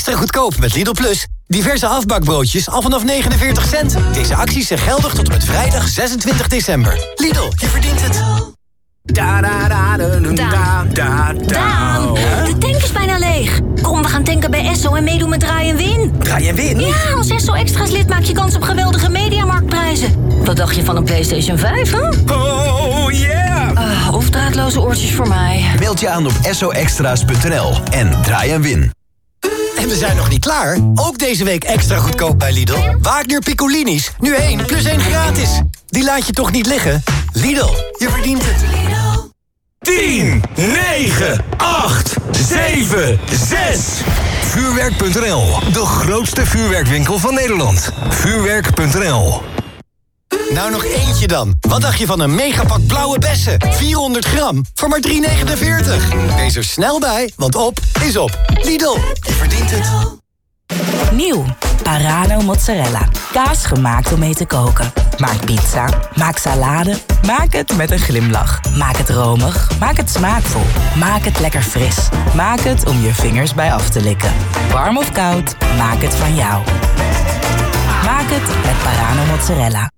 extra goedkoop met Lidl Plus. Diverse afbakbroodjes al vanaf 49 cent. Deze acties zijn geldig tot en met vrijdag 26 december. Lidl, je verdient het. Daan, de tank is bijna leeg. Kom, we gaan tanken bij Esso en meedoen met Draai en Win. Draai en Win? Ja, als Esso Extra's lid maak je kans op geweldige Mediamarktprijzen. Wat dacht je van een PlayStation 5, hè? Oh, yeah! Of draadloze oortjes voor mij. Meld je aan op essoextra's.nl en draai en win. En we zijn nog niet klaar. Ook deze week extra goedkoop bij Lidl. Wagner Piccolinis. Nu 1 plus 1 gratis. Die laat je toch niet liggen? Lidl, je verdient het. 10, 9, 8, 7, 6. Vuurwerk.nl, de grootste vuurwerkwinkel van Nederland. Vuurwerk.nl. Nou, nog eentje dan. Wat dacht je van een megapak blauwe bessen? 400 gram voor maar €3,49. Wees er snel bij, want op is op. Lidl, je verdient het. Nieuw, Parano mozzarella. Kaas gemaakt om mee te koken. Maak pizza, maak salade, maak het met een glimlach. Maak het romig, maak het smaakvol. Maak het lekker fris. Maak het om je vingers bij af te likken. Warm of koud, maak het van jou. Maak het met Parano mozzarella.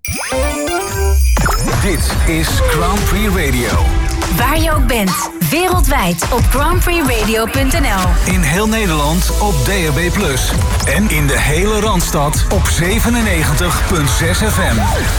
Dit is Grand Prix Radio. Waar je ook bent, wereldwijd op grandprixradio.nl. In heel Nederland op DAB+. En in de hele Randstad op 97.6 FM.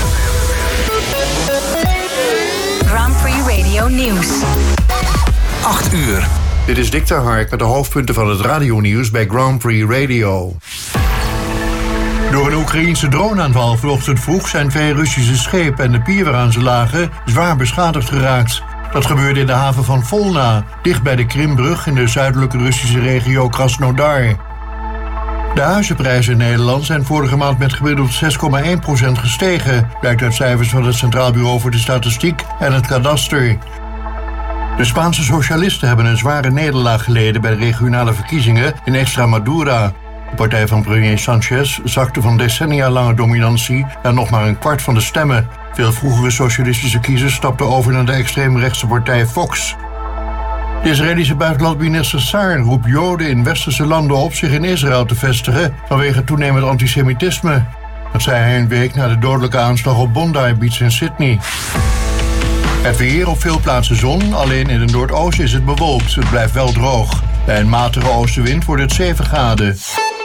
Grand Prix Radio Nieuws. 8 uur. Dit is Dick ter Hark met de hoofdpunten van het radionieuws bij Grand Prix Radio. Door een Oekraïense droneaanval vanochtend vroeg zijn 2 Russische schepen en de pier waaraan ze lagen zwaar beschadigd geraakt. Dat gebeurde in de haven van Volna, dicht bij de Krimbrug in de zuidelijke Russische regio Krasnodar. De huizenprijzen in Nederland zijn vorige maand met gemiddeld 6,1% gestegen, blijkt uit cijfers van het Centraal Bureau voor de Statistiek en het Kadaster. De Spaanse socialisten hebben een zware nederlaag geleden bij de regionale verkiezingen in Extremadura. De partij van premier Sanchez zakte van decennia lange dominantie naar nog maar een kwart van de stemmen. Veel vroegere socialistische kiezers stapten over naar de extreemrechtse partij Vox. De Israëlische buitenlandminister Saar roept Joden in westerse landen op zich in Israël te vestigen vanwege toenemend antisemitisme. Dat zei hij een week na de dodelijke aanslag op Bondi Beach in Sydney. Het weer, op veel plaatsen zon, alleen in het noordoosten is het bewolkt. Het blijft wel droog. Bij een matige oostenwind wordt het 7 graden.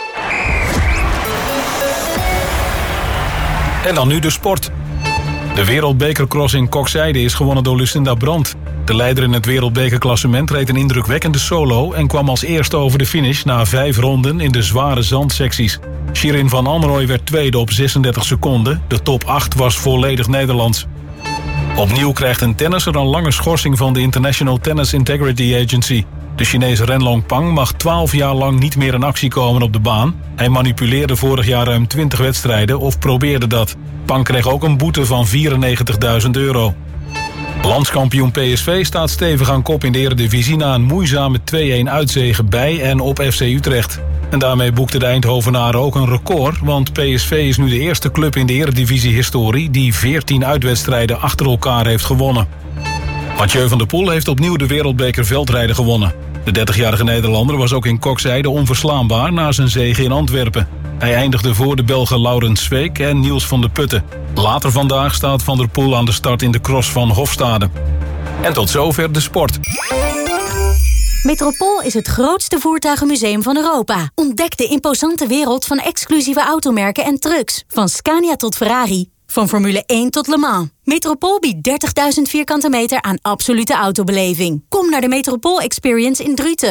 En dan nu de sport. De wereldbekercross in Kokzijde is gewonnen door Lucinda Brandt. De leider in het wereldbekerklassement reed een indrukwekkende solo en kwam als eerste over de finish na 5 ronden in de zware zandsecties. Shirin van Anrooy werd tweede op 36 seconden. De top 8 was volledig Nederlands. Opnieuw krijgt een tennisser een lange schorsing van de International Tennis Integrity Agency. De Chinese Renlong Pang mag 12 jaar lang niet meer in actie komen op de baan. Hij manipuleerde vorig jaar ruim 20 wedstrijden of probeerde dat. Pang kreeg ook een boete van €94.000. Landskampioen PSV staat stevig aan kop in de Eredivisie na een moeizame 2-1 uitzege bij en op FC Utrecht. En daarmee boekte de Eindhovenaren ook een record, want PSV is nu de eerste club in de Eredivisie-historie die 14 uitwedstrijden achter elkaar heeft gewonnen. Mathieu van der Poel heeft opnieuw de wereldbeker veldrijden gewonnen. De 30-jarige Nederlander was ook in Kokzijde onverslaanbaar na zijn zege in Antwerpen. Hij eindigde voor de Belgen Laurens Sveek en Niels van de Putten. Later vandaag staat Van der Poel aan de start in de cross van Hofstade. En tot zover de sport. Metropool is het grootste voertuigenmuseum van Europa. Ontdek de imposante wereld van exclusieve automerken en trucks. Van Scania tot Ferrari. Van Formule 1 tot Le Mans. Metropool biedt 30.000 vierkante meter aan absolute autobeleving. Kom naar de Metropool Experience in Druten.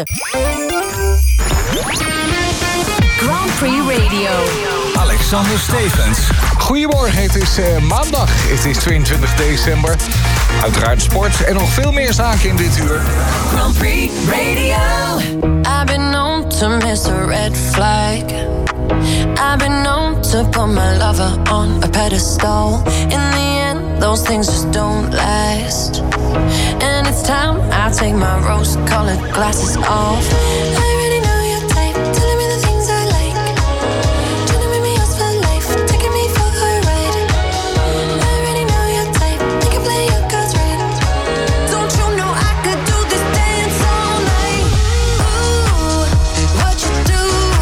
Grand Prix Radio. Alexander Stevens. Goedemorgen, het is maandag. Het is 22 december. Uiteraard sport en nog veel meer zaken in dit uur. Grand Prix Radio. I've been known to miss a red flag. I've been known to put my lover on a pedestal. In the end, those things just don't last. And it's time I take my rose-colored glasses off. I already know your type, telling me the things I like. Trying to make me yours for life, taking me for a ride. I already know your type, you can play your cards right. Don't you know I could do this dance all night? Ooh, what you do?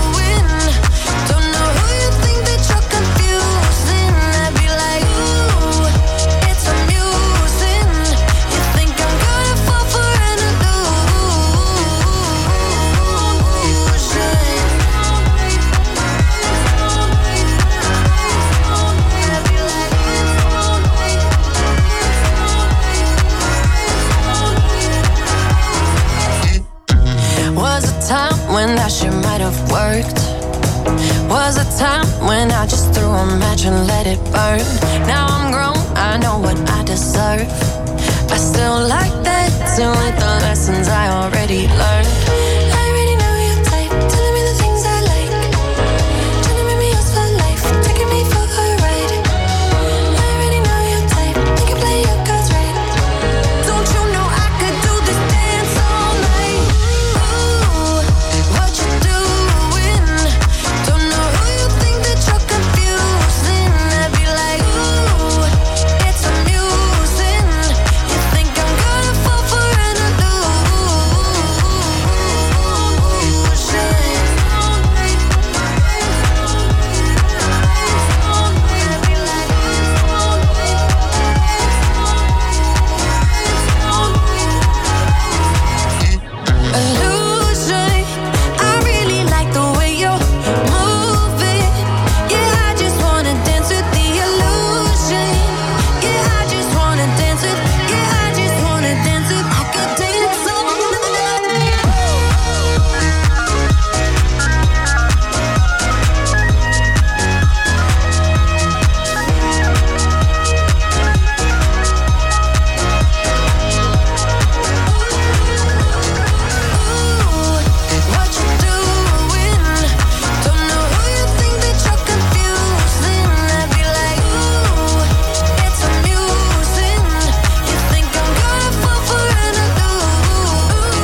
might have worked. Was a time when I just threw a match and let it burn. Now I'm grown, I know what I deserve. I still like dancing with the lessons I already learned. I already know your type, telling me the things I like. Trying to make me yours for life, taking me for a ride. I already know your type, you can play your cards right. Don't you know I could do this dance all night? Ooh, what you doing? Don't know who you think that you're confusing. I'd be like, ooh, it's amusing. You think I'm gonna fall for an illusion? Illusion. I really like the way you're moving. Yeah, I just wanna dance with the illusion. Yeah, I just wanna dance with. Yeah, I just wanna dance with. I could dance all what you doing? Don't know who you think that you're confusing. I'd be like, ooh, it's amusing. You think I'm gonna fall for an illusion?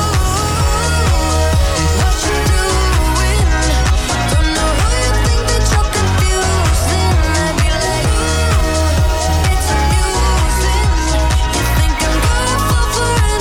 What you doing? Don't know who you think that you're confusing. I'd be like, ooh, it's amusing. You think I'm gonna fall for an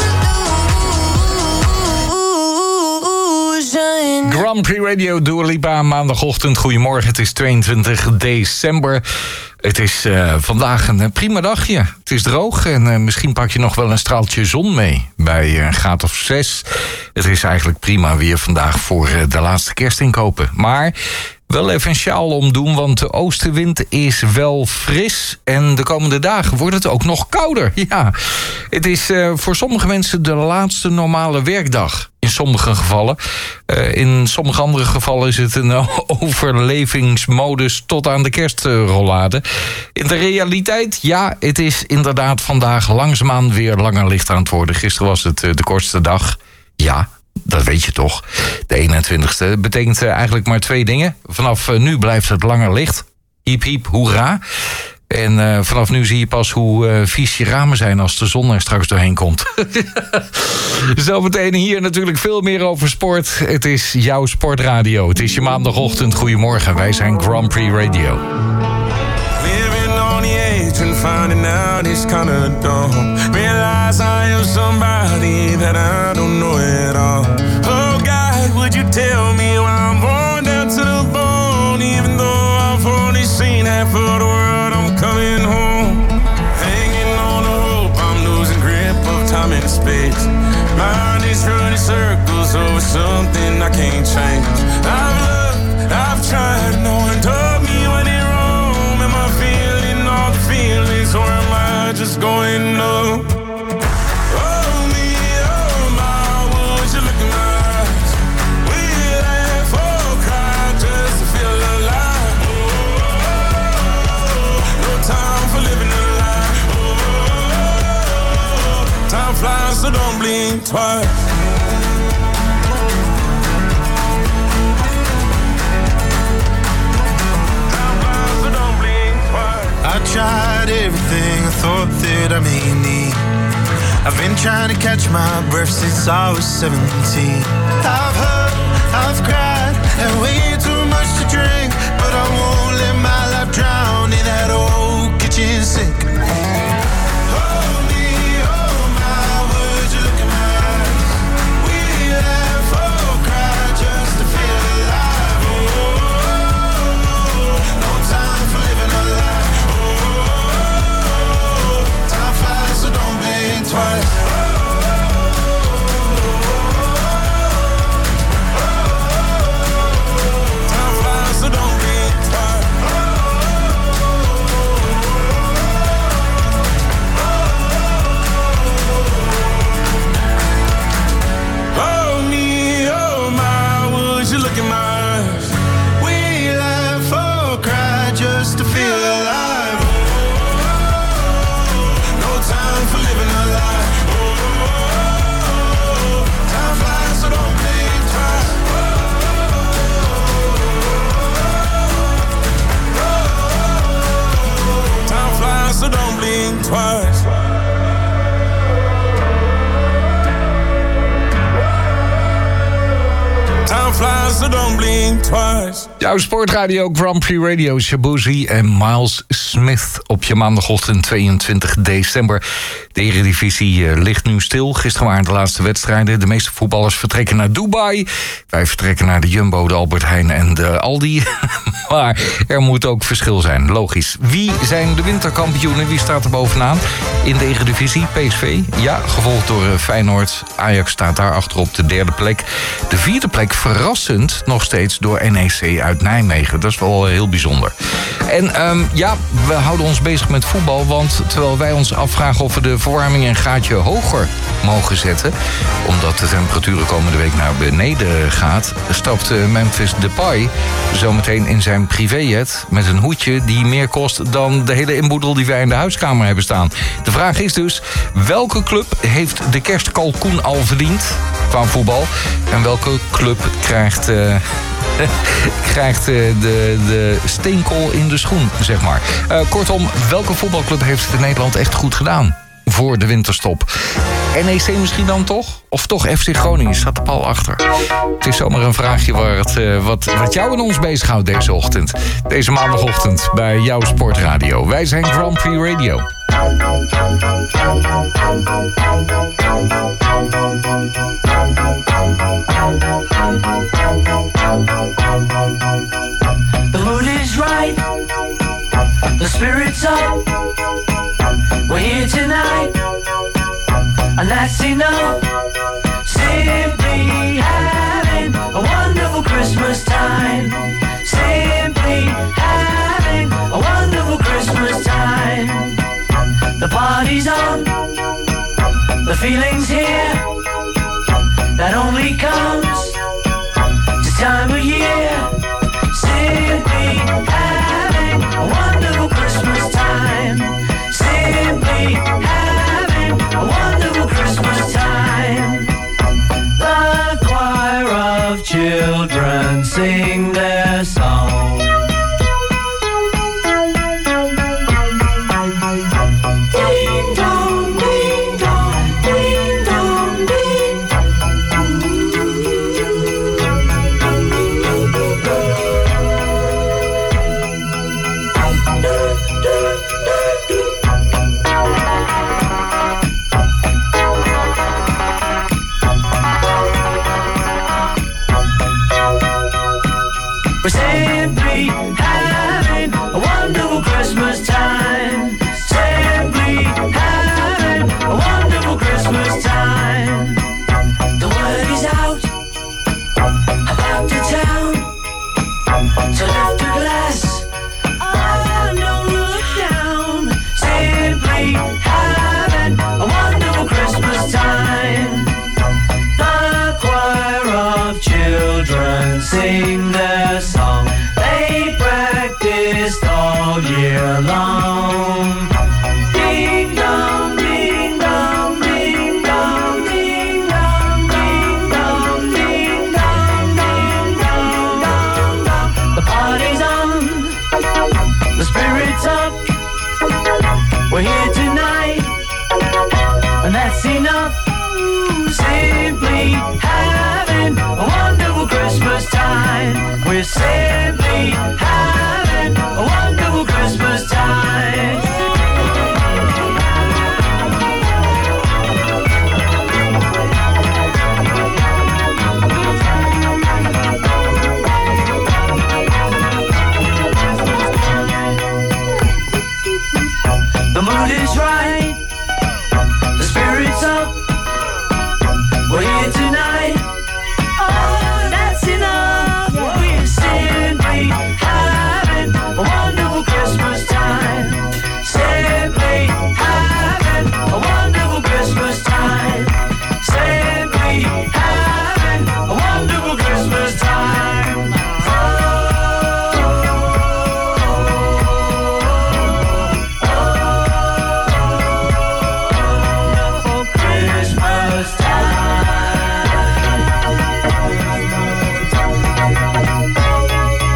illusion? Grand Prix Radio, Dua Lipa, maandagochtend. Goedemorgen, het is 22 december. Het is vandaag een prima dagje. Het is droog en misschien pak je nog wel een straaltje zon mee bij een graad of 6. Het is eigenlijk prima weer vandaag voor de laatste kerstinkopen. Maar wel even een sjaal omdoen, want de oostenwind is wel fris. En de komende dagen wordt het ook nog kouder. Ja, het is voor sommige mensen de laatste normale werkdag. In sommige gevallen. In sommige andere gevallen is het een overlevingsmodus tot aan de kerstrollade. In de realiteit, ja, het is inderdaad vandaag langzaamaan weer langer licht aan het worden. Gisteren was het de kortste dag. Ja, dat weet je toch. De 21ste betekent eigenlijk maar 2 dingen. Vanaf nu blijft het langer licht. Hiep hiep, hoera. En vanaf nu zie je pas hoe vies je ramen zijn als de zon er straks doorheen komt. Zometeen hier natuurlijk veel meer over sport. Het is jouw sportradio. Het is je maandagochtend. Goedemorgen, wij zijn Grand Prix Radio. Living on the edge and finding out it's kinda dumb. Realize I am somebody that I don't know at all. Oh God, would you tell me why I'm worn down to the bone? Even though I've only seen half of the world, I'm coming home. Hanging on a rope, I'm losing grip of time and space. Mind is running circles over something I can't change. I've loved, I've tried, no one told me when it wrong. Am I feeling all the feelings, or am I just going numb? Oh me, oh my, would you look in my eyes? We laugh or cry just to feel alive. No time for living a lie. Time flies, so don't blink twice. I tried everything I thought that I may need. I've been trying to catch my breath since I was 17. I've hurt, I've cried, and way too much to drink. But I won't let my life drown in that old kitchen sink. Twice. blink twice. Time flies, so don't blink twice. Jouw sportradio Grand Prix Radio, Shabuzi en Miles Smith op je maandagochtend 22 december. De Eredivisie ligt nu stil. Gisteren waren de laatste wedstrijden. De meeste voetballers vertrekken naar Dubai. Wij vertrekken naar de Jumbo, de Albert Heijn en de Aldi. Maar er moet ook verschil zijn, logisch. Wie zijn de winterkampioenen? Wie staat er bovenaan in de Eredivisie? PSV, ja, gevolgd door Feyenoord. Ajax staat daar achter op de derde plek. De vierde plek verrassend nog steeds door NEC uit Nijmegen. Dat is wel heel bijzonder. En ja, we houden ons bezig met voetbal. Want terwijl wij ons afvragen of we de verwarming een gaatje hoger mogen zetten, omdat de temperatuur de komende week naar beneden gaat, stapt Memphis Depay zometeen in zijn privéjet met een hoedje die meer kost dan de hele inboedel die wij in de huiskamer hebben staan. De vraag is dus, welke club heeft de kerstkalkoen al verdiend qua voetbal? En welke club krijgt de steenkool in de schoen, zeg maar. Kortom, welke voetbalclub heeft het in Nederland echt goed gedaan voor de winterstop? NEC misschien dan toch? Of toch FC Groningen? Staat de bal achter? Het is zomaar een vraagje wat jou en ons bezighoudt deze ochtend. Deze maandagochtend bij jouw sportradio. Wij zijn Grand Prix Radio. The mood is right, the spirit's up. We're here tonight, and that's enough. Simply having a wonderful Christmas time. Simply having a wonderful Christmas time. The party's on, the feeling's here. That only comes this time of year. Simply having a wonderful Christmas time. Simply having a wonderful Christmas time. The choir of children sing their song. Ding dong, ding dong, ding dong, ding. We're simply having a wonderful Christmas time. Simply having a wonderful Christmas time. The word is out about the town to lift a glass. Oh, don't look down. Simply having a wonderful Christmas time. The choir of children sing their song. They practiced all year long. Ding dong, ding dong, ding dong, ding dong, ding dong, ding dong, ding dong, dong, dong. The party's on, the spirit's up. We're here tonight, and that's enough. Simply having a wonderful Christmas time. We're simply having a wonderful Christmas time. The mood is right, the spirit's up. We're here tonight. Oh, that's enough. We're simply having a wonderful Christmas time. Simply having a wonderful Christmas time. Simply having a wonderful Christmas time. Christmas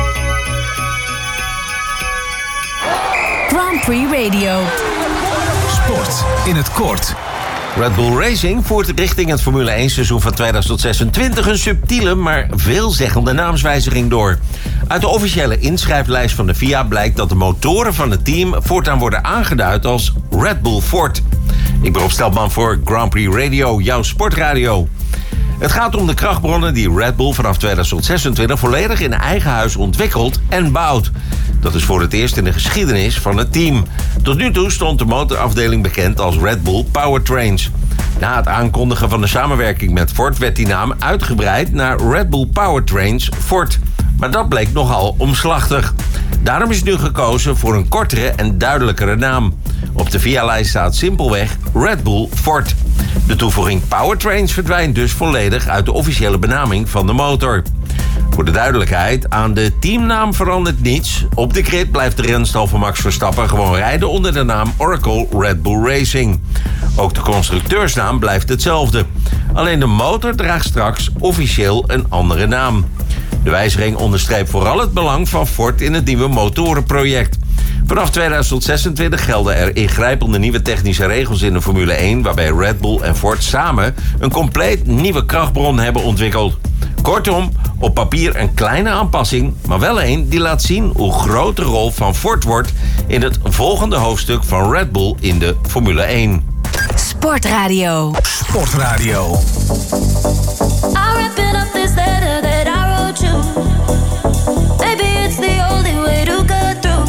Grand Prix Radio. Sport in het kort. Red Bull Racing voert richting het Formule 1 seizoen van 2026 een subtiele, maar veelzeggende naamswijziging door. Uit de officiële inschrijflijst van de FIA blijkt dat de motoren van het team voortaan worden aangeduid als Red Bull Ford. Ik ben Rob Steltman voor Grand Prix Radio, jouw sportradio. Het gaat om de krachtbronnen die Red Bull vanaf 2026 volledig in eigen huis ontwikkelt en bouwt. Dat is voor het eerst in de geschiedenis van het team. Tot nu toe stond de motorafdeling bekend als Red Bull Powertrains. Na het aankondigen van de samenwerking met Ford werd die naam uitgebreid naar Red Bull Powertrains Ford. Maar dat bleek nogal omslachtig. Daarom is nu gekozen voor een kortere en duidelijkere naam. Op de VIA-lijst staat simpelweg Red Bull Ford. De toevoeging Powertrains verdwijnt dus volledig uit de officiële benaming van de motor. Voor de duidelijkheid, aan de teamnaam verandert niets. Op de grid blijft de renstal van Max Verstappen gewoon rijden onder de naam Oracle Red Bull Racing. Ook de constructeursnaam blijft hetzelfde. Alleen de motor draagt straks officieel een andere naam. De wijziging onderstreept vooral het belang van Ford in het nieuwe motorenproject. Vanaf 2026 gelden er ingrijpende nieuwe technische regels in de Formule 1... waarbij Red Bull en Ford samen een compleet nieuwe krachtbron hebben ontwikkeld. Kortom, op papier een kleine aanpassing, maar wel een die laat zien hoe groot de rol van Ford wordt in het volgende hoofdstuk van Red Bull in de Formule 1. Sportradio. Sportradio. I'm wrapping up this letter that I wrote you. Maybe it's the only way to get through.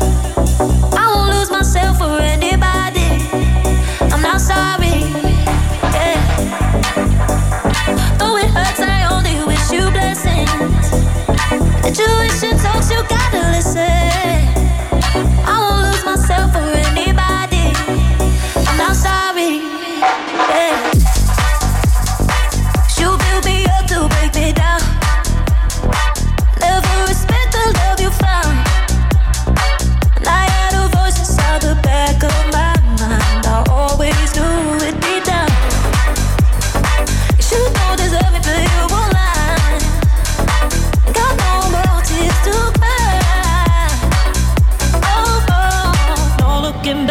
I won't lose myself for anybody. I'm not sorry. Yeah. Though it hurts, I only wish you blessings. Intuition talks, you gotta listen. I won't lose myself for anybody. I'm not sorry. Yeah. You build me up to break me down. Never respect the love you found. And I had a voice inside the back of my mind. I always knew it deep down. You don't deserve me, but you won't lie. Got no more tears to cry. Oh, oh, don't look at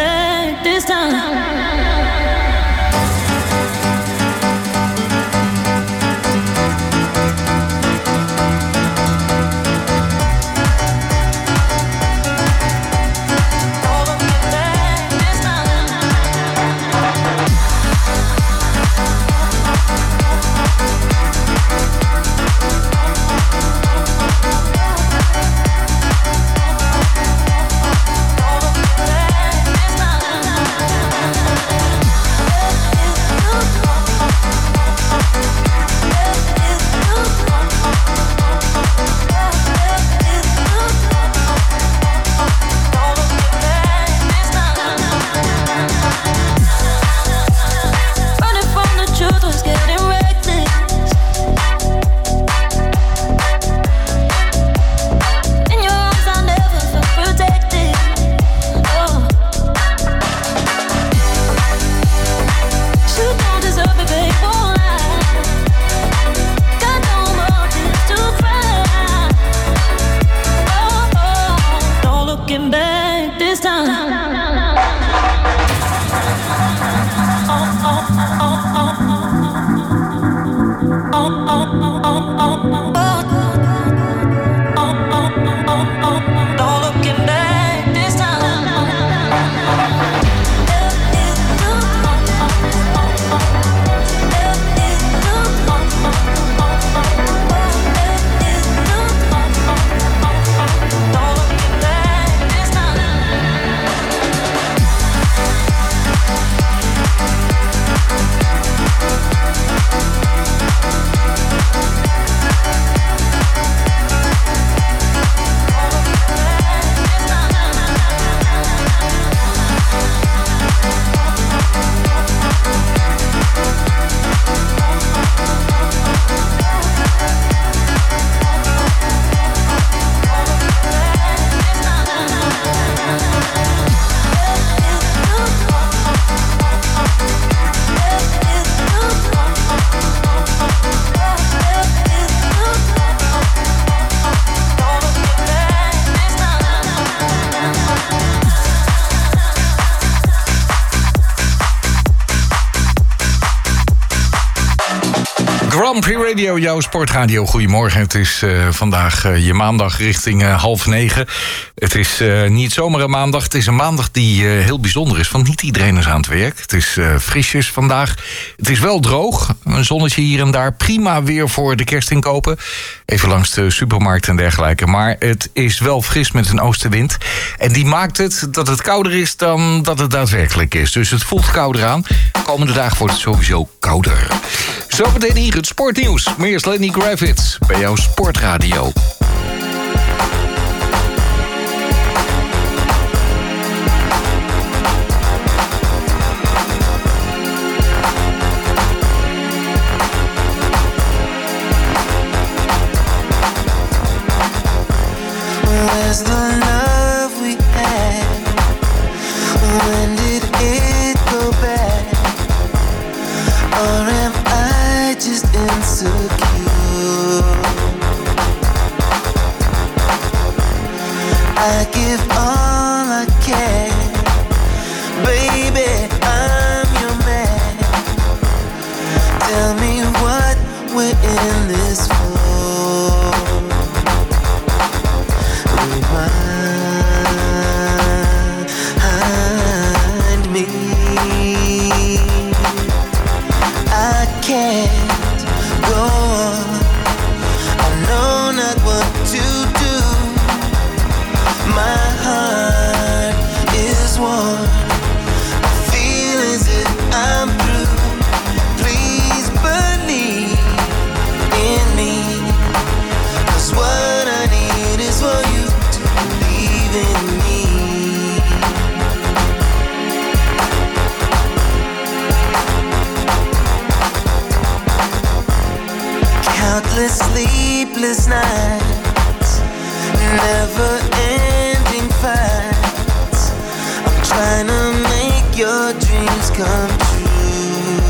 Grand Prix Radio, jouw sportradio. Goedemorgen, het is vandaag je maandag richting 8:30. Het is niet zomaar een maandag, het is een maandag die heel bijzonder is. Want niet iedereen is aan het werk. Het is frisjes vandaag. Het is wel droog, een zonnetje hier en daar. Prima weer voor de kerstinkopen. Even langs de supermarkt en dergelijke. Maar het is wel fris met een oostenwind. En die maakt het dat het kouder is dan dat het daadwerkelijk is. Dus het voelt kouder aan. De komende dagen wordt het sowieso kouder. Zometeen hier het sportnieuws. Meer is Lenny Kravitz bij jouw sportradio. Where's the love we had? When did it go bad? Or am I just insecure? I give all I can. Baby, I'm your man. Tell me what we're in this for. Remind me I can't go on. I know not what to do. My heart is worn. I feel as if I'm through. Please believe in me, 'cause what I need is for you to believe in me. Countless sleepless nights, never-ending fights. I'm trying to make your dreams come true.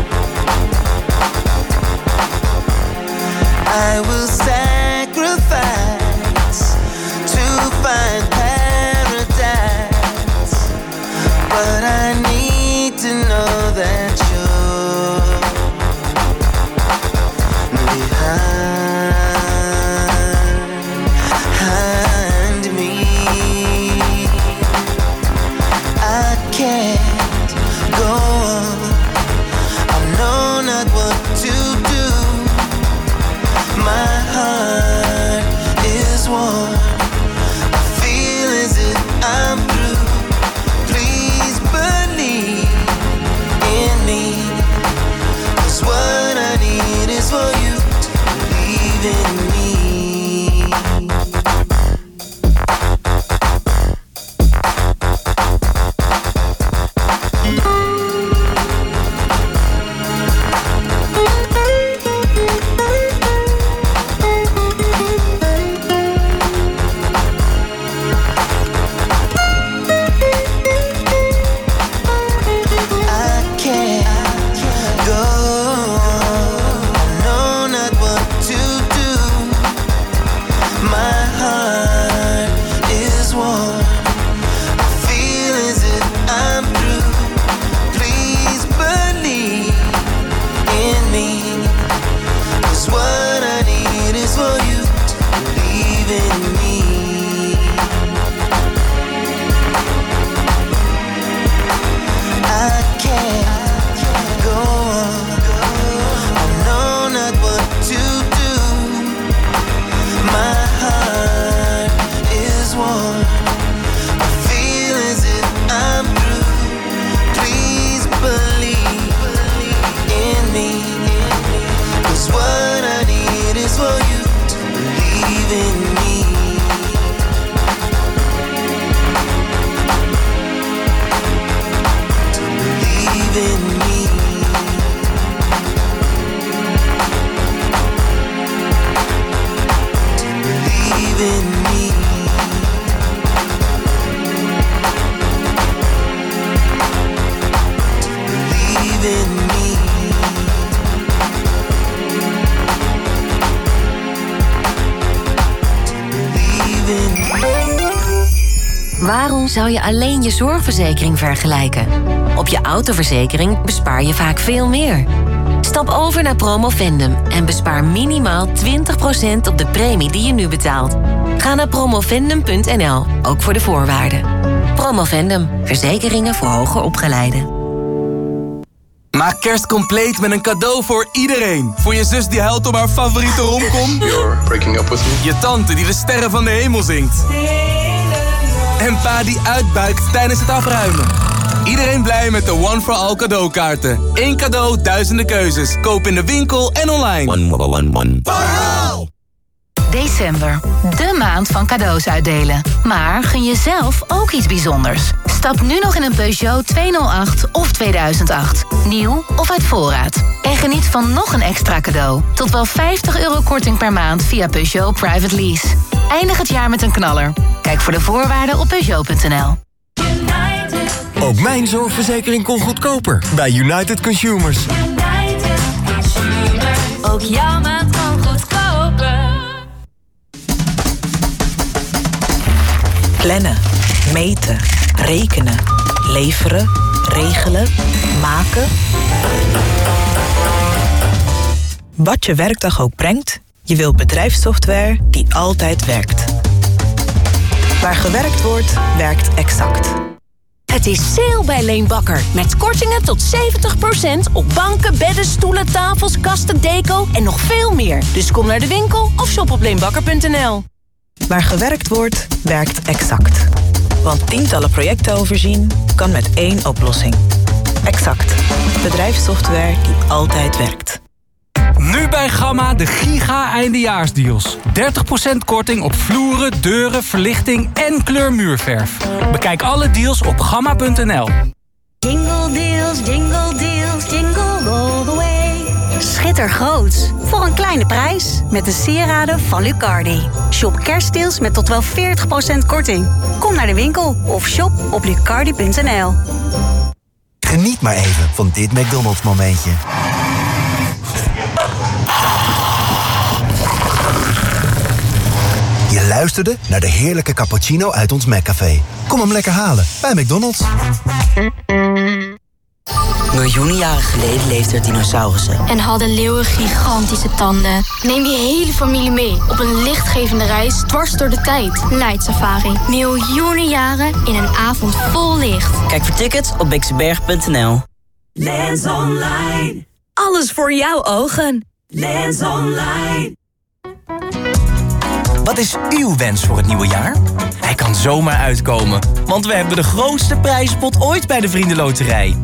I will sacrifice to find paradise, but I need to know that you're behind me. I can't go on. I know not what to do. My heart is worn. I feel as if I'm through. Please believe in me, 'cause what I need is for you to believe in me. Waarom zou je alleen je zorgverzekering vergelijken? Op je autoverzekering bespaar je vaak veel meer. Stap over naar Promovendum en bespaar minimaal 20% op de premie die je nu betaalt. Ga naar promovendum.nl, ook voor de voorwaarden. Promovendum, verzekeringen voor hoger opgeleiden. Maak kerst compleet met een cadeau voor iedereen. Voor je zus die huilt om haar favoriete romcom. You're breaking up with me. Je tante die de sterren van de hemel zingt. En pa die uitbuikt tijdens het afruimen. Iedereen blij met de One for All cadeaukaarten. Eén cadeau, duizenden keuzes. Koop in de winkel en online. One. December, de maand van cadeaus uitdelen. Maar gun jezelf ook iets bijzonders. Stap nu nog in een Peugeot 208 of 2008. Nieuw of uit voorraad. En geniet van nog een extra cadeau. Tot wel €50 korting per maand via Peugeot Private Lease. Eindig het jaar met een knaller. Kijk voor de voorwaarden op Peugeot.nl. Ook mijn zorgverzekering kon goedkoper bij United Consumers. Ook jouw maand kan goedkoper. Plannen, meten, rekenen, leveren, regelen, maken. Wat je werkdag ook brengt, je wilt bedrijfssoftware die altijd werkt. Waar gewerkt wordt, werkt Exact. Het is sale bij Leenbakker. Met kortingen tot 70% op banken, bedden, stoelen, tafels, kasten, deco en nog veel meer. Dus kom naar de winkel of shop op leenbakker.nl. Waar gewerkt wordt, werkt Exact. Want tientallen projecten overzien kan met één oplossing. Exact. Bedrijfssoftware die altijd werkt. Nu bij Gamma de giga eindejaarsdeals. 30% korting op vloeren, deuren, verlichting en kleurmuurverf. Bekijk alle deals op gamma.nl. Jingle deals, jingle deals, jingle all the way. Schitter groots, voor een kleine prijs. Met de sieraden van Lucardi. Shop kerstdeals met tot wel 40% korting. Kom naar de winkel of shop op lucardi.nl. Geniet maar even van dit McDonald's momentje. Je luisterde naar de heerlijke cappuccino uit ons McCafé. Kom hem lekker halen bij McDonald's. Miljoenen jaren geleden leefden er dinosaurussen. En hadden leeuwen gigantische tanden. Neem je hele familie mee op een lichtgevende reis dwars door de tijd. Night Safari. Miljoenen jaren in een avond vol licht. Kijk voor tickets op bixenberg.nl. Lens Online. Alles voor jouw ogen. Lens Online. Wat is uw wens voor het nieuwe jaar? Hij kan zomaar uitkomen, want we hebben de grootste prijzenpot ooit bij de Vriendenloterij.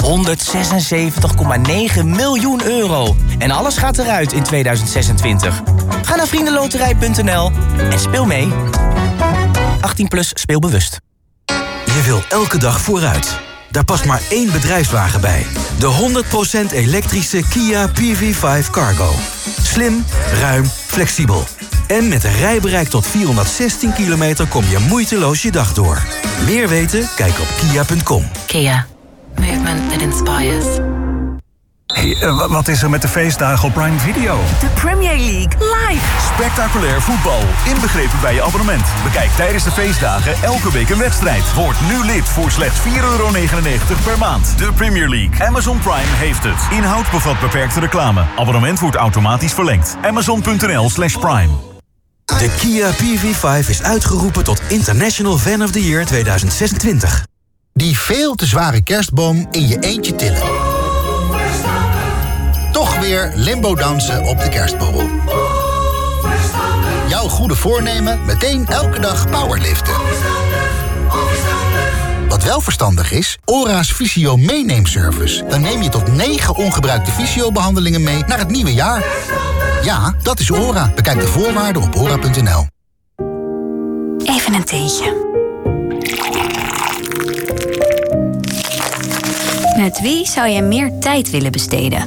176,9 miljoen euro. En alles gaat eruit in 2026. Ga naar vriendenloterij.nl en speel mee. 18 plus speelbewust. Je wil elke dag vooruit. Daar past maar één bedrijfswagen bij. De 100% elektrische Kia PV5 Cargo. Slim, ruim, flexibel. En met een rijbereik tot 416 kilometer kom je moeiteloos je dag door. Meer weten? Kijk op kia.com. Kia. Movement that inspires. Hey, wat is er met de feestdagen op Prime Video? De Premier League live. Spectaculair voetbal, inbegrepen bij je abonnement. Bekijk tijdens de feestdagen elke week een wedstrijd. Word nu lid voor slechts €4,99 per maand. De Premier League. Amazon Prime heeft het. Inhoud bevat beperkte reclame. Abonnement wordt automatisch verlengd. Amazon.nl/Prime. De Kia PV5 is uitgeroepen tot International Fan of the Year 2026. Die veel te zware kerstboom in je eentje tillen. Toch weer limbo dansen op de kerstborrel. Jouw goede voornemen meteen elke dag powerliften. Wat wel verstandig is, Ora's Fysio meeneemservice. Dan neem je tot 9 ongebruikte fysio-behandelingen mee naar het nieuwe jaar. Ja, dat is Ora. Bekijk de voorwaarden op ora.nl. Even een theetje. Met wie zou je meer tijd willen besteden?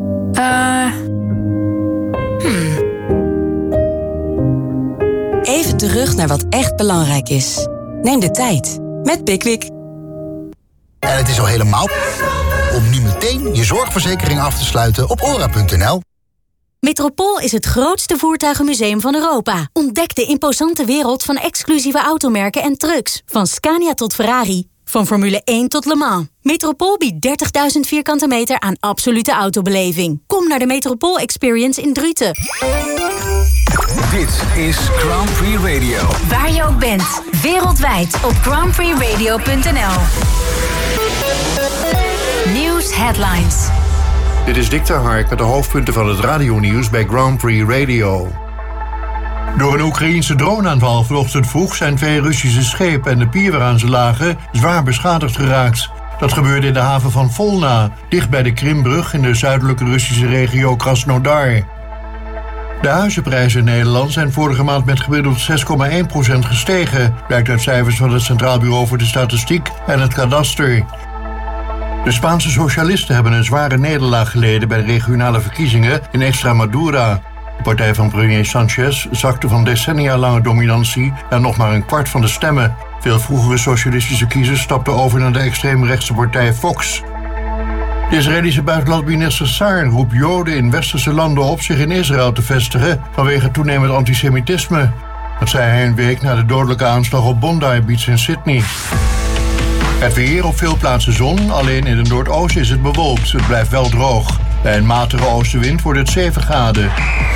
Even terug naar wat echt belangrijk is. Neem de tijd met Pickwick. En het is al helemaal om nu meteen je zorgverzekering af te sluiten op ora.nl. Metropool is het grootste voertuigenmuseum van Europa. Ontdek de imposante wereld van exclusieve automerken en trucks. Van Scania tot Ferrari. Van Formule 1 tot Le Mans. Metropool biedt 30.000 vierkante meter aan absolute autobeleving. Kom naar de Metropool Experience in Druten. Dit is Grand Prix Radio. Waar je ook bent, wereldwijd op grandprixradio.nl. Nieuws headlines. Dit is Dick ter Hark met de hoofdpunten van het radionieuws bij Grand Prix Radio. Door een Oekraïense droneaanval vanochtend vroeg zijn 2 Russische schepen en de pier waaraan ze lagen zwaar beschadigd geraakt. Dat gebeurde in de haven van Volna, dicht bij de Krimbrug in de zuidelijke Russische regio Krasnodar. De huizenprijzen in Nederland zijn vorige maand met gemiddeld 6,1% gestegen, blijkt uit cijfers van het Centraal Bureau voor de Statistiek en het Kadaster. De Spaanse socialisten hebben een zware nederlaag geleden bij de regionale verkiezingen in Extremadura. De partij van premier Sanchez zakte van decennia-lange dominantie naar nog maar een kwart van de stemmen. Veel vroegere socialistische kiezers stapten over naar de extreemrechtse partij Vox. De Israëlische buitenlandminister Saar roept Joden in westerse landen op zich in Israël te vestigen vanwege toenemend antisemitisme. Dat zei hij een week na de dodelijke aanslag op Bondi Beach in Sydney. Het weer: op veel plaatsen zon, alleen in het noordoosten is het bewolkt. Het blijft wel droog. Bij een matige oostenwind wordt het 7 graden.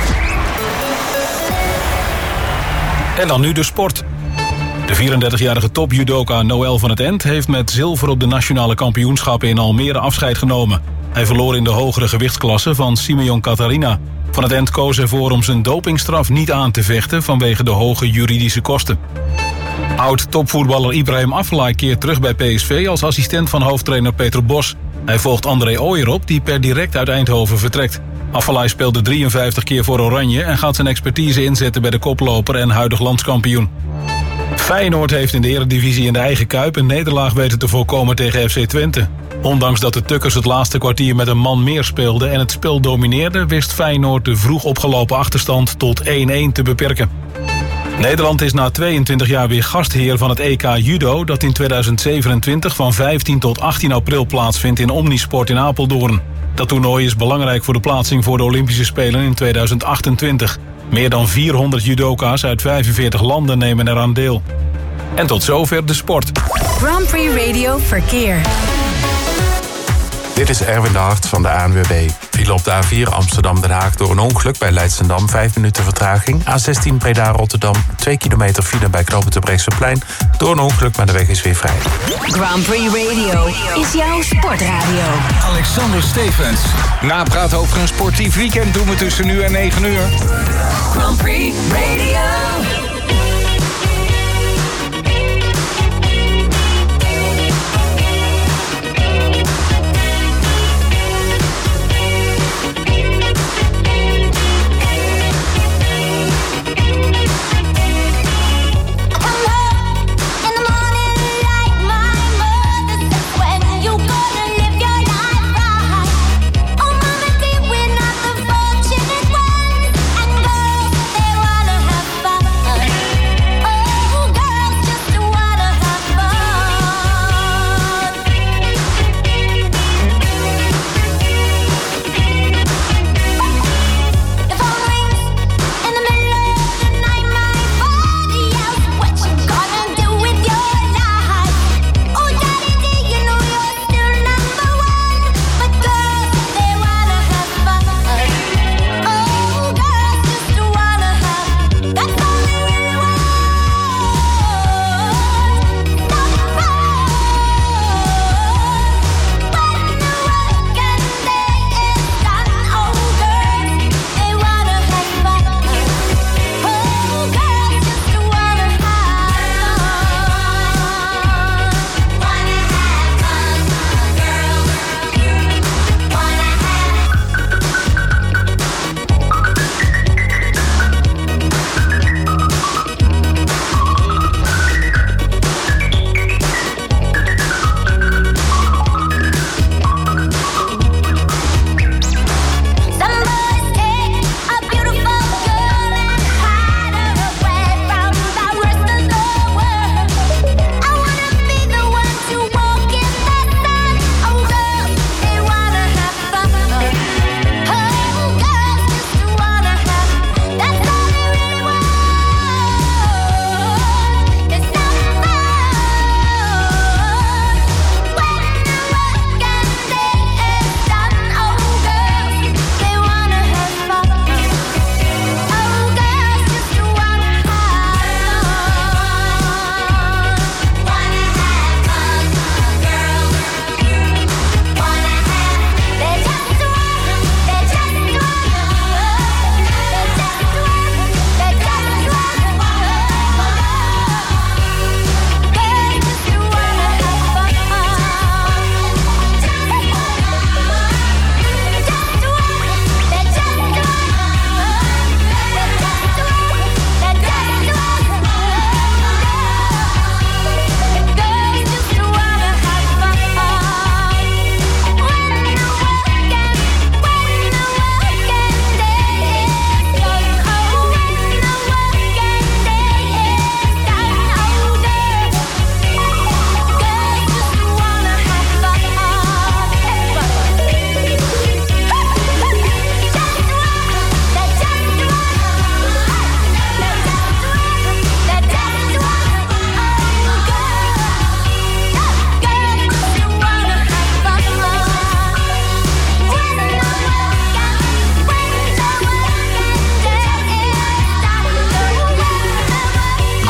En dan nu de sport. De 34-jarige topjudoka Noël van het End heeft met zilver op de nationale kampioenschappen in Almere afscheid genomen. Hij verloor in de hogere gewichtsklasse van Simeon Catharina. Van het End koos ervoor om zijn dopingstraf niet aan te vechten vanwege de hoge juridische kosten. Oud-topvoetballer Ibrahim Afellay keert terug bij PSV als assistent van hoofdtrainer Peter Bos. Hij volgt André Ooyer op, die per direct uit Eindhoven vertrekt. Afellay speelde 53 keer voor Oranje en gaat zijn expertise inzetten bij de koploper en huidig landskampioen. Feyenoord heeft in de Eredivisie in de eigen Kuip een nederlaag weten te voorkomen tegen FC Twente. Ondanks dat de Tukkers het laatste kwartier met een man meer speelden en het spel domineerde, wist Feyenoord de vroeg opgelopen achterstand tot 1-1 te beperken. Nederland is na 22 jaar weer gastheer van het EK Judo dat in 2027 van 15 tot 18 april plaatsvindt in Omnisport in Apeldoorn. Dat toernooi is belangrijk voor de plaatsing voor de Olympische Spelen in 2028. Meer dan 400 judoka's uit 45 landen nemen eraan deel. En tot zover de sport. Grand Prix Radio Verkeer. Dit is Erwin de Hart van de ANWB. File op de A4 Amsterdam-Den Haag door een ongeluk bij Leidschendam. 5 minuten vertraging. A16 Breda-Rotterdam. 2 kilometer file bij knooppunt Brechtseplein. Door een ongeluk, maar de weg is weer vrij. Grand Prix Radio is jouw sportradio. Alexander Stevens. Napraat over een sportief weekend doen we tussen nu en 9 uur. Grand Prix Radio.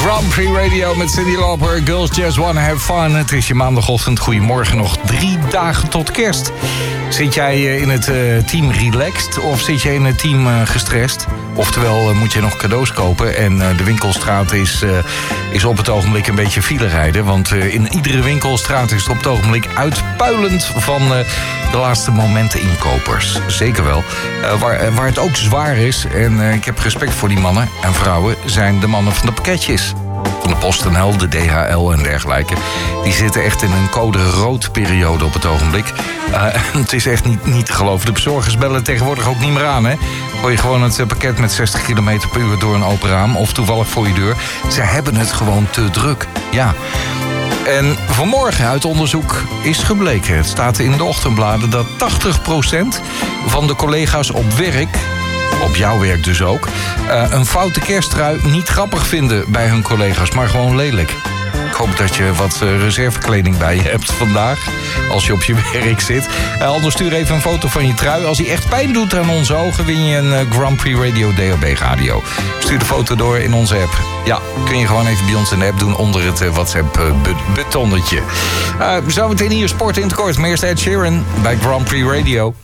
Grand Prix Radio met Cyndi Lauper. Girls Just Wanna Have Fun. Het is je maandagochtend. Goedemorgen, nog 3 dagen tot kerst. Zit jij in het team relaxed of zit jij in het team gestrest? Oftewel moet je nog cadeaus kopen en de winkelstraat is op het ogenblik een beetje file rijden. Want in iedere winkelstraat is het op het ogenblik uitpuilend van de laatste momenten inkopers. Zeker wel. Waar het ook zwaar is, en ik heb respect voor die mannen en vrouwen, zijn de mannen van de pakketjes. Van de PostNL, de DHL en dergelijke. Die zitten echt in een code rood periode op het ogenblik. Het is echt niet te geloven. De bezorgers bellen tegenwoordig ook niet meer aan. Hè? Gooi je gewoon het pakket met 60 km per uur door een open raam of toevallig voor je deur. Ze hebben het gewoon te druk. Ja. En vanmorgen uit onderzoek is gebleken, het staat in de ochtendbladen, dat 80% van de collega's op werk, op jouw werk dus ook, een foute kersttrui niet grappig vinden bij hun collega's, maar gewoon lelijk. Ik hoop dat je wat reservekleding bij je hebt vandaag, als je op je werk zit. Anders stuur even een foto van je trui. Als die echt pijn doet aan onze ogen, win je een Grand Prix Radio DAB radio. Stuur de foto door in onze app. Ja, kun je gewoon even bij ons in de app doen onder het WhatsApp-betonnetje. Zometeen hier sport in het kort. Maar eerst Ed Sheeran bij Grand Prix Radio.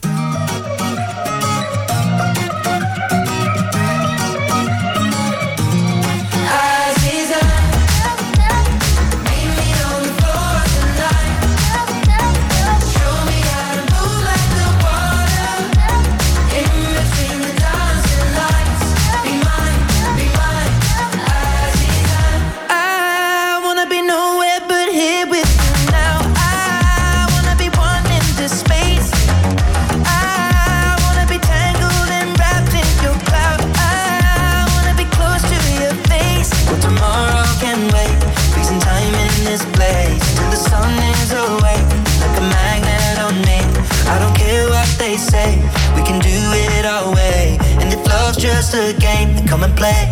Just a game, come and play.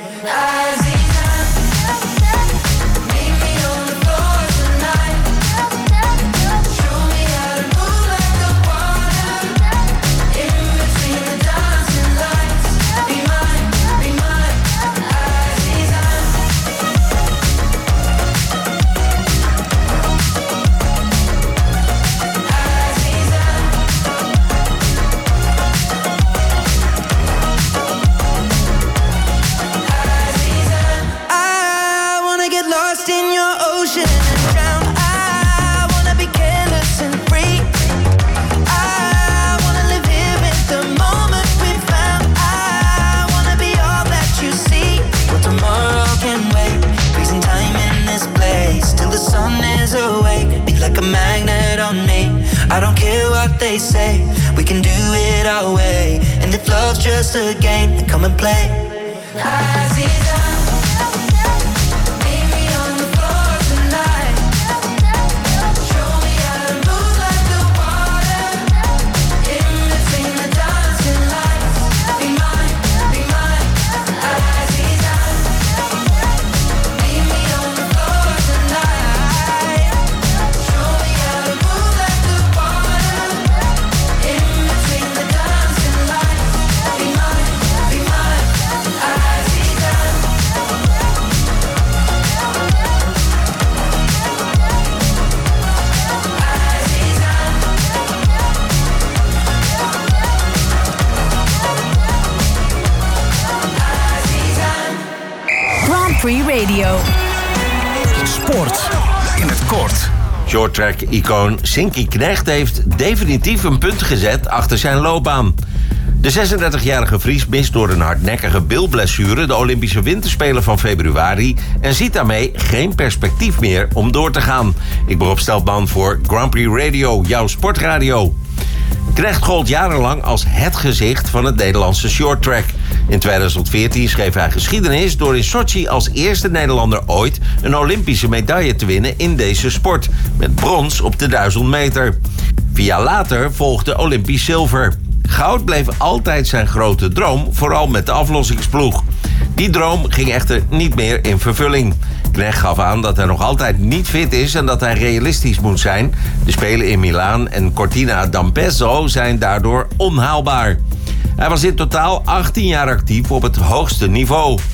They say we can do it our way, and if love's just a game, then come and play. Free Radio. Sport in het kort. Shorttrack-icoon Sinky Knecht heeft definitief een punt gezet achter zijn loopbaan. De 36-jarige Fries mist door een hardnekkige bilblessure de Olympische Winterspelen van februari en ziet daarmee geen perspectief meer om door te gaan. Ik ben Rob Steltman voor Grand Prix Radio, jouw sportradio. Knecht gold jarenlang als het gezicht van het Nederlandse shorttrack. In 2014 schreef hij geschiedenis door in Sochi als eerste Nederlander ooit een Olympische medaille te winnen in deze sport, met brons op de 1000 meter. 4 jaar later volgde Olympisch zilver. Goud bleef altijd zijn grote droom, vooral met de aflossingsploeg. Die droom ging echter niet meer in vervulling. Knecht gaf aan dat hij nog altijd niet fit is en dat hij realistisch moet zijn. De Spelen in Milaan en Cortina d'Ampezzo zijn daardoor onhaalbaar. Hij was in totaal 18 jaar actief op het hoogste niveau.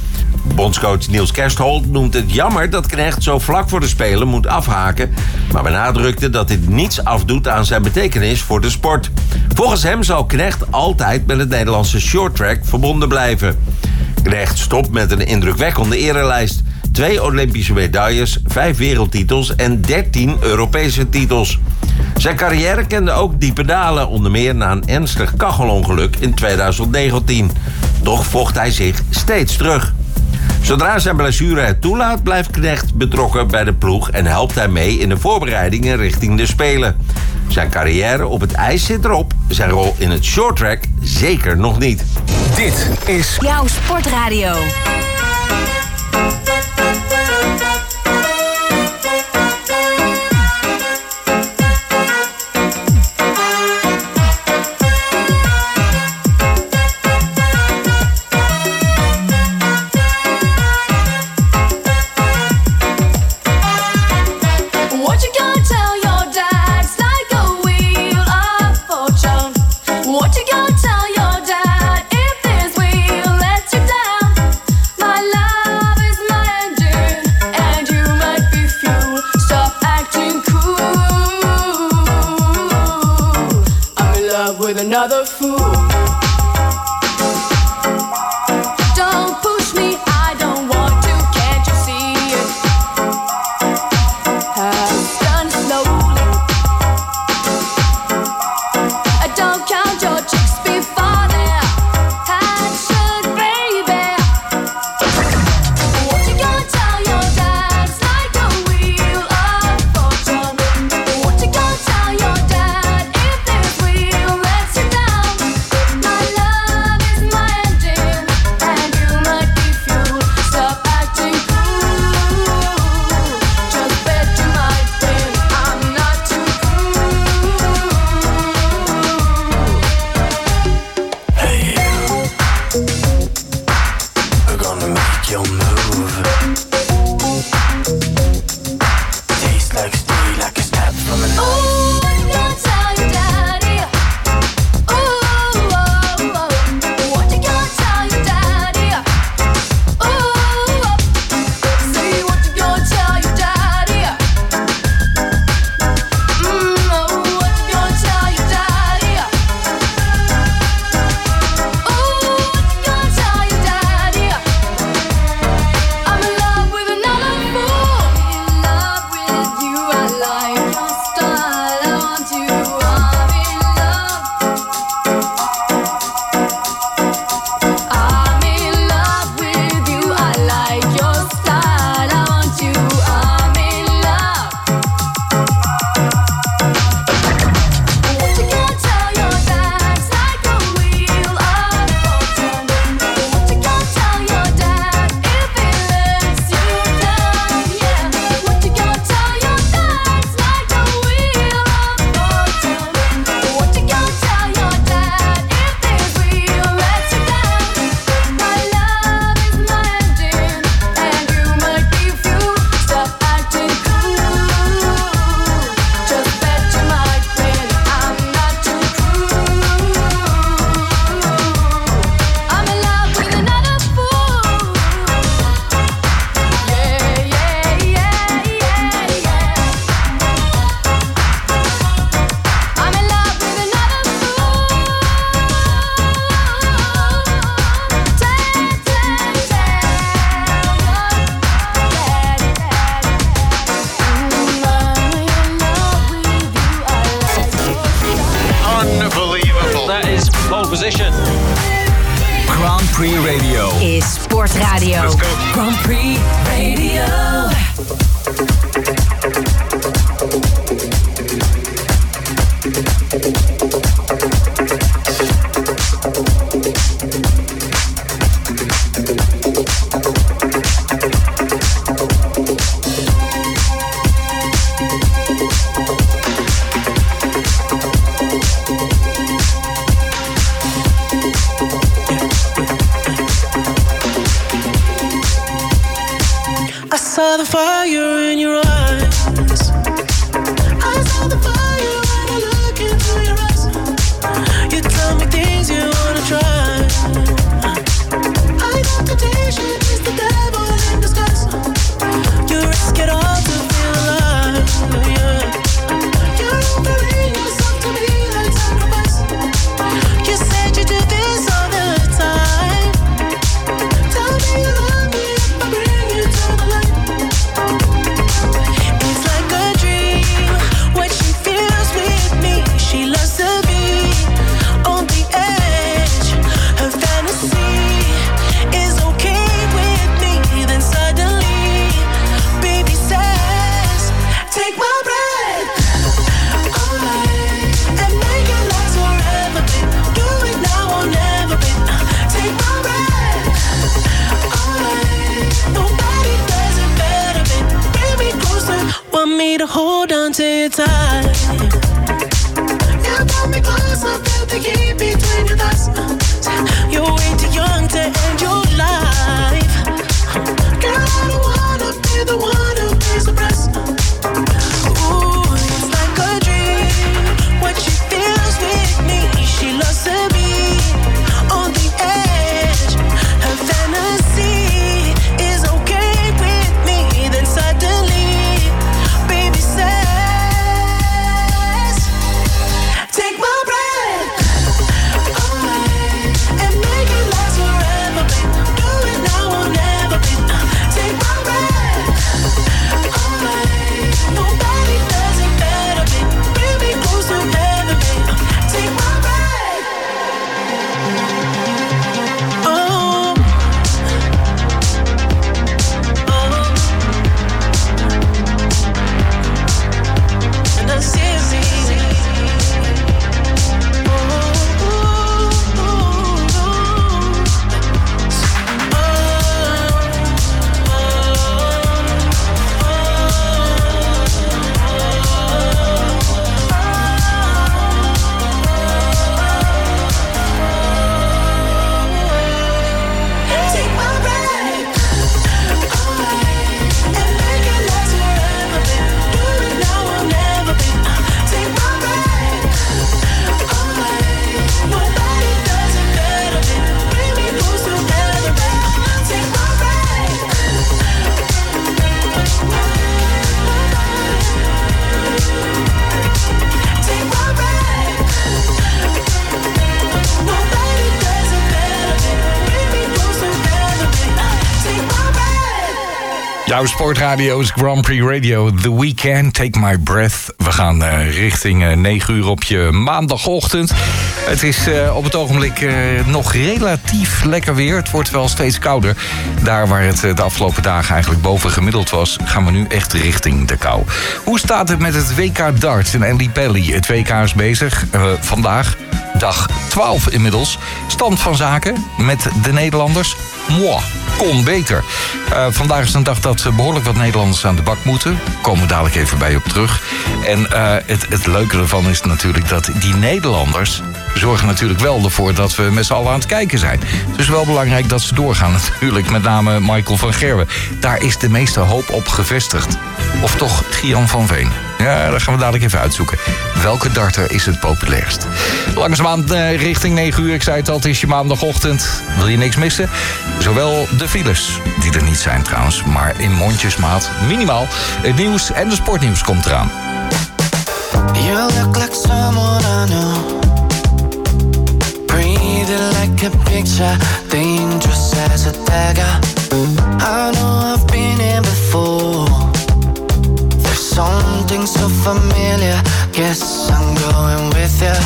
Bondscoach Niels Kersthold noemt het jammer dat Knecht zo vlak voor de Spelen moet afhaken, maar benadrukte dat dit niets afdoet aan zijn betekenis voor de sport. Volgens hem zal Knecht altijd met het Nederlandse shorttrack verbonden blijven. Knecht stopt met een indrukwekkende erelijst. 2 Olympische medailles, 5 wereldtitels en 13 Europese titels. Zijn carrière kende ook diepe dalen, onder meer na een ernstig kachelongeluk in 2019. Toch vocht hij zich steeds terug. Zodra zijn blessure het toelaat, blijft Knecht betrokken bij de ploeg en helpt hij mee in de voorbereidingen richting de Spelen. Zijn carrière op het ijs zit erop, zijn rol in het shorttrack zeker nog niet. Dit is jouw Sportradio. Another fool. Don't push me, I don't want to, can't you see it? I've done slowly. I don't count your chicks before they're hatched, baby. What you gonna tell your dad? It's like a wheel of fortune. What you gonna tell your dad if this wheel lets you down? My love is my engine, and you might be fuel. Stop acting cool. Just bet you might win. I'm not too cool. Hey you, we're gonna make your move. Tastes like steel, like a stab from an Ooh, what you gonna tell your daddy? Ooh, oh, oh. What you gonna tell your daddy? Ooh, oh. See what you gonna tell your daddy? Oh, what you gonna tell your daddy? Ooh, what you gonna tell your daddy? I'm in love with another fool. In love with you, I like your style. I want you. I'm in love. I'm in love with you. I like your style. I want you. I'm in love. What you gonna tell your dad? It's like a wheel of fortune. What you gonna tell your dad if he lets you down? Yeah. What you gonna tell your dad? It's like a wheel of fortune. What you gonna tell your dad if this wheel lets you down? My love is my engine, and you might be fuel. Stop acting cool. Just bet you might win. I'm not too cruel. I'm in love with another fool. Yeah, yeah, yeah, yeah, yeah. I'm in love with another fool. unbelievable. That is pole position. Grand Prix Radio is Sportradio. Let's go. Grand Prix Radio. I saw the fire in your eyes. I saw the fire when I look into your eyes. You tell me things you wanna try. I got the temptation, it's the day. want me to hold on to you tight. You brought me close, I felt the heat between your thighs. You're way too young to end your life. Girl, I don't wanna be the one who pays the price. Ooh, it's like a dream. What she feels with me, she loves to be on the edge. Her fantasy is okay with me. Then suddenly, baby says, take my breath away and make it last forever, babe. Do it now or never, babe. Take my breath away. Nobody does it better, babe. Bring me close to heaven, babe. Take my breath. Oh. And I see take my breath away and make it last forever, babe. Do it now or never, babe. Take my breath away. Nobody does it better, babe. Bring me close to heaven, babe. Take my breath. Take my breath. Nobody does it better, babe. Bring me close to heaven, babe. Take my breath. Jouw sportradio is Grand Prix Radio. The Weekend, Take My Breath. We gaan richting 9 uur op je maandagochtend. Het is op het ogenblik nog relatief lekker weer. Het wordt wel steeds kouder. Daar waar het de afgelopen dagen eigenlijk boven gemiddeld was, gaan we nu echt richting de kou. Hoe staat het met het WK darts in Andy Pelly? Het WK is bezig. Vandaag, dag 12 inmiddels. Stand van zaken met de Nederlanders. Mwah, kon beter. Vandaag is een dag dat behoorlijk wat Nederlanders aan de bak moeten. Komen we dadelijk even bij op terug. En het leuke ervan is natuurlijk dat die Nederlanders zorgen natuurlijk wel ervoor dat we met z'n allen aan het kijken zijn. Het is wel belangrijk dat ze doorgaan natuurlijk. Met name Michael van Gerwen. Daar is de meeste hoop op gevestigd. Of toch Gian van Veen. Ja, dat gaan we dadelijk even uitzoeken. Welke darter is het populairst? Langzaamaan richting 9 uur. Ik zei het al, het is je maandagochtend. Wil je niks missen? Zowel de files, die er niet zijn trouwens, maar in mondjesmaat minimaal. Het nieuws en de sportnieuws komt eraan. You look like someone I know. Breathing like a picture, dangerous as a dagger. I know I've been here before. There's something so familiar. Guess I'm going with you.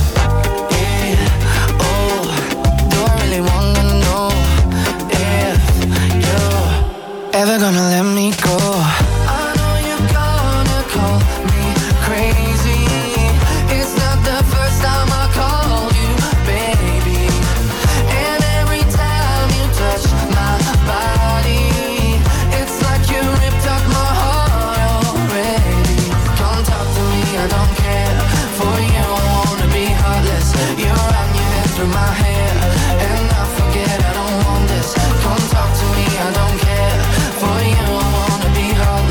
Yeah, oh, do I really wanna know if you're ever gonna let me go? I know you're gonna call me crazy. It's not the first time I called you baby. And every time you touch my body, it's like you ripped up my heart already. Come talk to me, I don't care. For you I wanna be heartless. You run your hand through my hair, and I forget I don't want this. Come talk to me, I don't care. For you I wanna be heartless.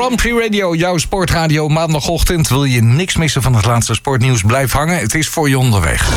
Grand Prix Radio, jouw sportradio. Maandagochtend wil je niks missen van het laatste sportnieuws. Blijf hangen, het is voor je onderweg.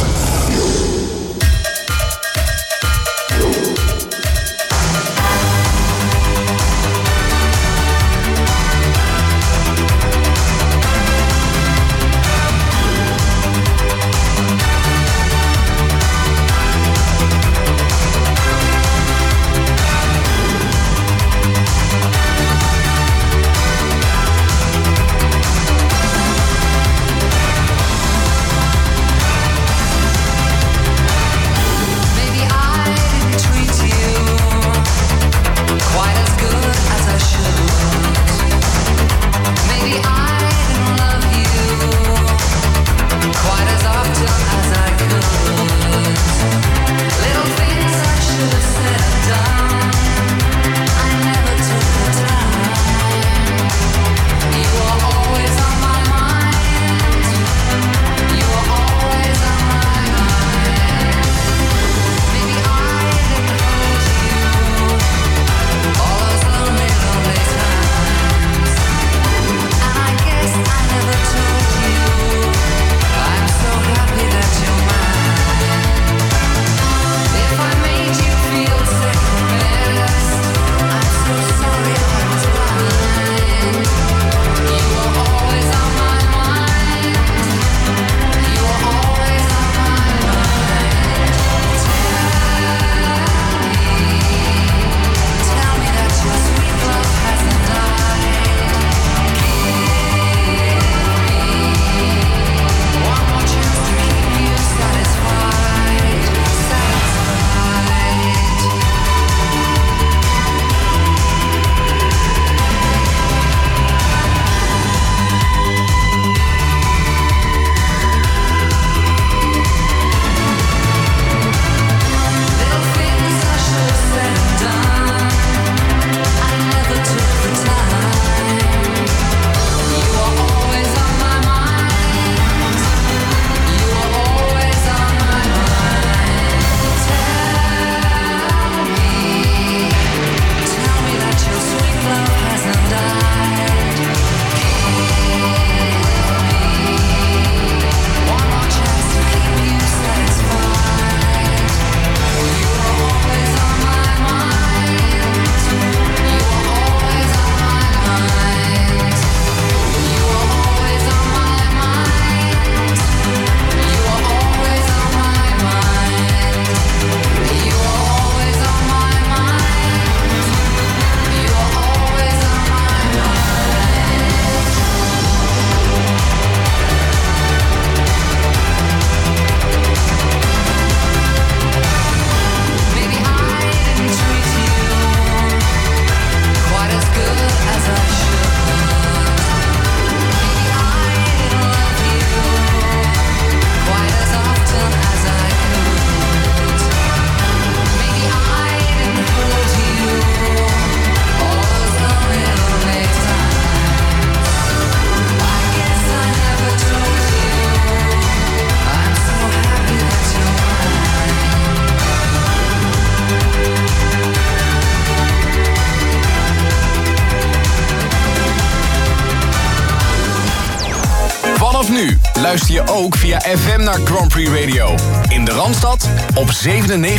Vanaf nu luister je ook via FM naar Grand Prix Radio. In de Randstad op 97.6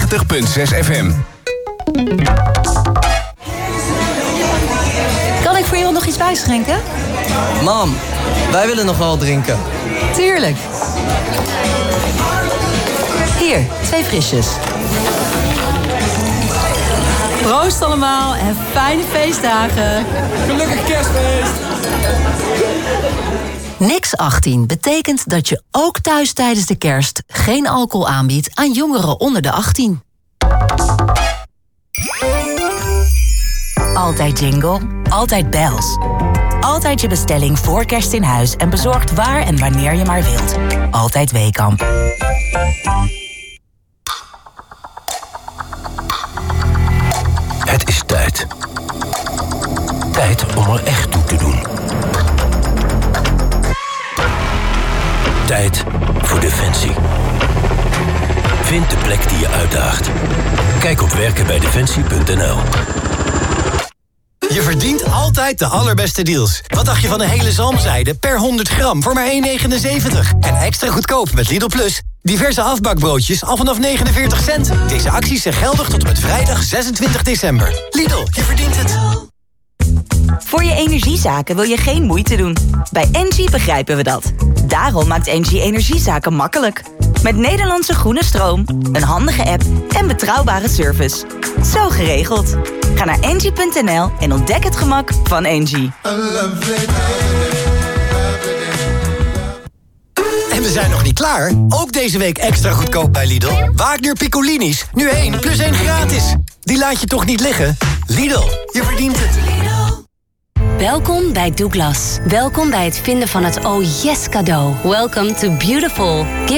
FM. Kan ik voor iemand nog iets bijschenken? Mam, wij willen nog wel drinken. Tuurlijk. Hier, 2 frisjes. Proost allemaal en fijne feestdagen. Gelukkig kerstfeest! Niks 18 betekent dat je ook thuis tijdens de kerst geen alcohol aanbiedt aan jongeren onder de 18. Altijd jingle, altijd bells. Altijd je bestelling voor kerst in huis en bezorgd waar en wanneer je maar wilt. Altijd Weekamp. Het is tijd. Tijd om er echt toe te doen. Tijd voor Defensie. Vind de plek die je uitdaagt. Kijk op werkenbijdefensie.nl. Je verdient altijd de allerbeste deals. Wat dacht je van een hele zalmzijde per 100 gram voor maar €1,79? En extra goedkoop met Lidl Plus. Diverse afbakbroodjes al vanaf 49 cent. Deze acties zijn geldig tot en met vrijdag 26 december. Lidl, je verdient het. Voor je energiezaken wil je geen moeite doen. Bij Engie begrijpen we dat. Daarom maakt Engie energiezaken makkelijk. Met Nederlandse groene stroom, een handige app en betrouwbare service. Zo geregeld. Ga naar engie.nl en ontdek het gemak van Engie. En we zijn nog niet klaar. Ook deze week extra goedkoop bij Lidl. Wagner Piccolinis. Nu 1 plus 1 gratis. Die laat je toch niet liggen? Lidl, je verdient het. Welkom bij Douglas. Welkom bij het vinden van het oh yes cadeau. Welcome to beautiful.